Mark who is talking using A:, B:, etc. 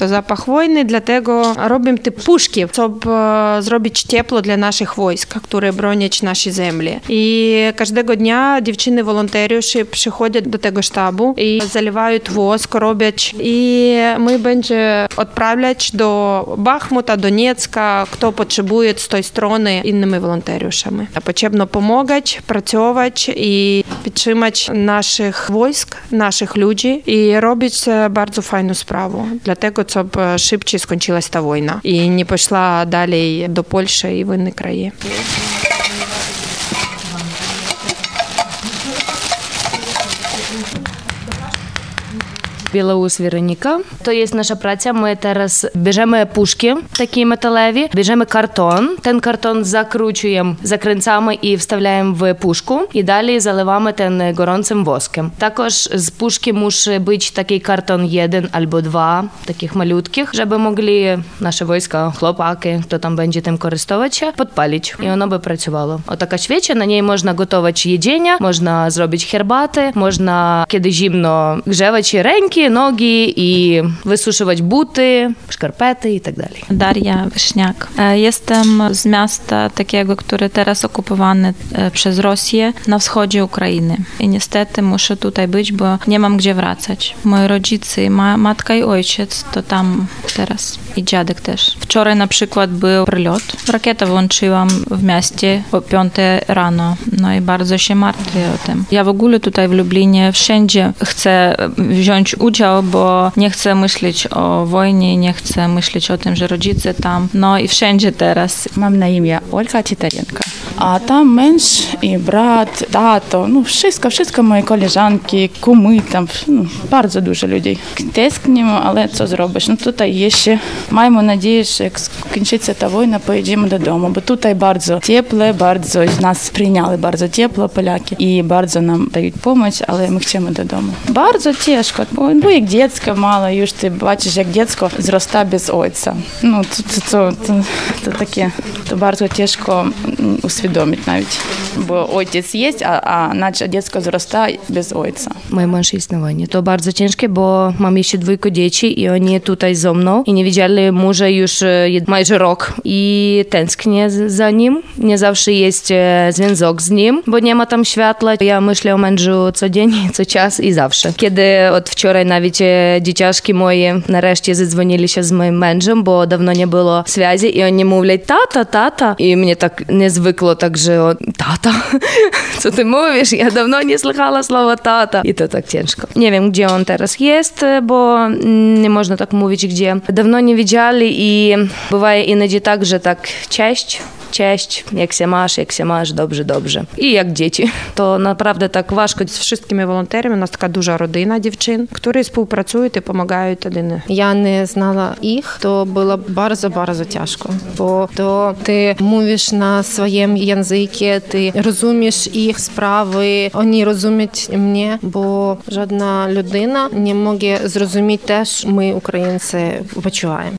A: to zapach wojny, dlatego robimy te puszki, żeby zrobić ciepło dla naszych wojsk, które bronią nasze ziemie. I każdego dnia dziewczyny wolontariusze przychodzą do tego sztabu i zalewają wosk, robią i my będziemy odprawiać do Bachmuta, Doniecka, kto potrzebuje z tej strony innymi wolontariuszami. Potrzebno pomagać, pracować i підтримać naszych wojsk, naszych ludzi i robić bardzo fajną sprawę, dlatego, żeby szybciej skończyła się ta wojna i nie poszła dalej do Polski i w inne kraje.
B: Білоус Вероніка. То є наша праця. Ми зараз бежимо пушки такі металеві, бежимо картон. Ten картон закручуємо закринцями і вставляємо в пушку. І далі заливаємо ten gorącym восkiem. Також з пушки мусить бути такий картон 1 або 2, таких малютких, щоб могли наші війська, хлопаки, хто там буде тим користуватися, підпалити. І воно би працювало. Отака свіча, на ній можна готувати їдення, можна зробити хербати, можна, коли зимно, грzewać ręki, nogi i wysuszywać buty, szkarpety i tak dalej.
C: Daria Wyszniak. Jestem z miasta takiego, które teraz okupowane przez Rosję na wschodzie Ukrainy. I niestety muszę tutaj być, bo nie mam gdzie wracać. Moi rodzice, matka i ojciec to tam teraz. I dziadek też. Wczoraj na przykład był prylot. Rakietę włączyłam w mieście o 5 rano. No i bardzo się martwię o tym. Ja w ogóle tutaj w Lublinie wszędzie chcę wziąć udział, bo nie chcę myśleć o wojnie, nie chcę myśleć o tym, że rodzice tam. No i wszędzie teraz.
D: Mam na imię Olga Titarenko. A tam męż i brat, tato, no wszystko moje koleżanki, kumy, tam bardzo dużo ludzi. Tęsknimy, ale co zrobisz? No tutaj jeszcze mamy nadzieję, że jak skończyться ta wojna, pojedziemy do domu, bo tutaj bardzo ciepło, bardzo nas przyjęli bardzo ciepło Polaki i bardzo nam dają pomoc, ale my chcemy do domu. Bardzo ciężko, bo jak dziecko małe, już ty baczysz, jak dziecko wzrasta bez ojca. No to takie, to bardzo ciężko uświadomić nawet, bo ojciec jest, a nasze dziecko wzrasta bez ojca.
B: Mój mąż jest na wojnie. To bardzo ciężkie, bo mam jeszcze 2 dzieci i oni tutaj ze mną i nie widzieli męża już майже rok i tęsknię za nim. Nie zawsze jest związek z nim, bo nie ma tam światła. Ja myślę o mężu co dzień, co czas i zawsze. Kiedy od wczoraj nawet dzieciaczki moje nareszcie zadzwonili się z moim mężem, bo dawno nie było związku i oni mówili tata. I mnie tak niezwykle tak, że tata, co ty mówisz? Ja dawno nie słyszała słowa tata. I to tak ciężko. Nie wiem, gdzie on teraz jest, bo nie można tak mówić, gdzie. Dawno nie widzieli i буває іноді так, że tak cześć, jak się masz, dobrze. I jak dzieci. To naprawdę tak ważko.
A: Z wszystkimi wolontariami u nas taka duża rodzina dziewczyn, które współpracują i pomagają один.
E: Ja nie znała ich, to było bardzo ciężko, bo to ty mówisz na swoim języku, ty rozumiesz ich sprawy, oni rozumieją mnie, bo żadna ludyna nie może zrozumieć też, my Українці почуваємо.